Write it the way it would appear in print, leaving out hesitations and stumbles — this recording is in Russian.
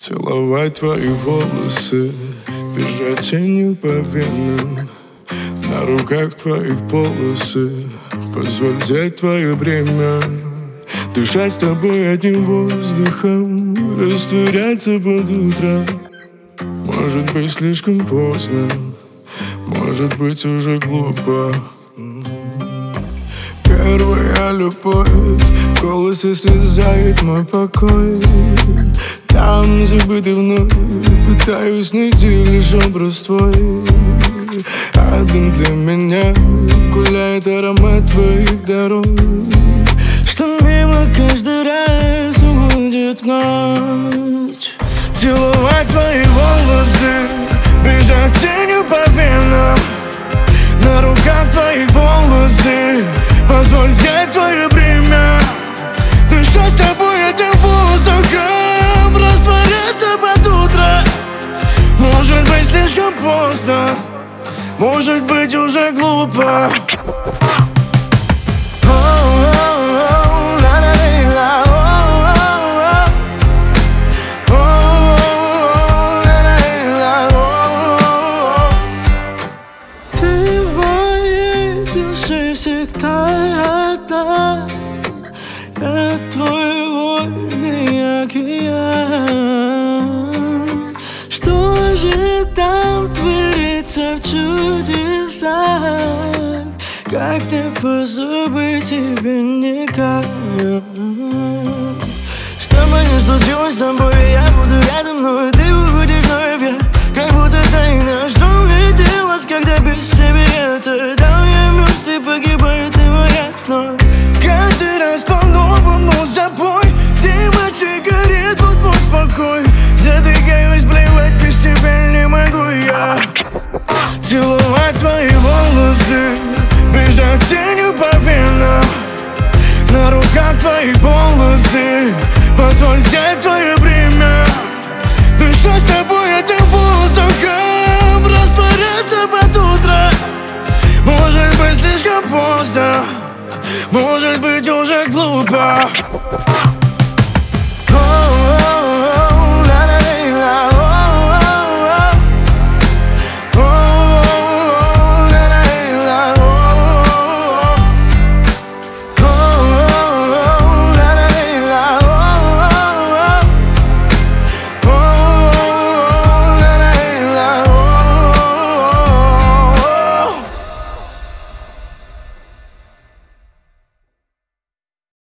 Целовать твои волосы, бежать тенью по венам, на руках твоих полосы, позволь взять твое бремя. Дышать с тобой одним воздухом, растворяться под утро. Может быть слишком поздно, может быть уже глупо. Первая любовь, голос исчезает мой покой. Там забытый вновь, пытаюсь найти лишь образ твой. А дым для меня гуляет аромат твоих дорог, что мимо каждый раз уходит в ночь. Целовать твои волосы, бежать тенью по венам, на руках твоих полосы, позволь взять твое бремя. Дышать с тобой этим воздухом, растворяться под утро. Может быть слишком поздно, может быть уже глупо. Ты в моей душе всегда одна, я твой вольный океан. Что же там творится в чудесах? Как мне позабыть тебя никак? Что бы ни случилось с тобой, я буду рядом, но ты уходишь вновь. Я как будто тайна, что мне делать, когда без тебя это? Там я мертв и погибаю, ты моя вновь. Каждый раз по-новому забой, дым от сигарет, вот мой покой. Задыхаюсь, плевать, без тебя не могу я. Целовать твои волосы, бежать тенью по венам, на руках твоих полосы, позволь взять твое бремя. Дышать с тобой этим воздухом, растворяться под утро. Может быть слишком поздно, может быть уже глупо.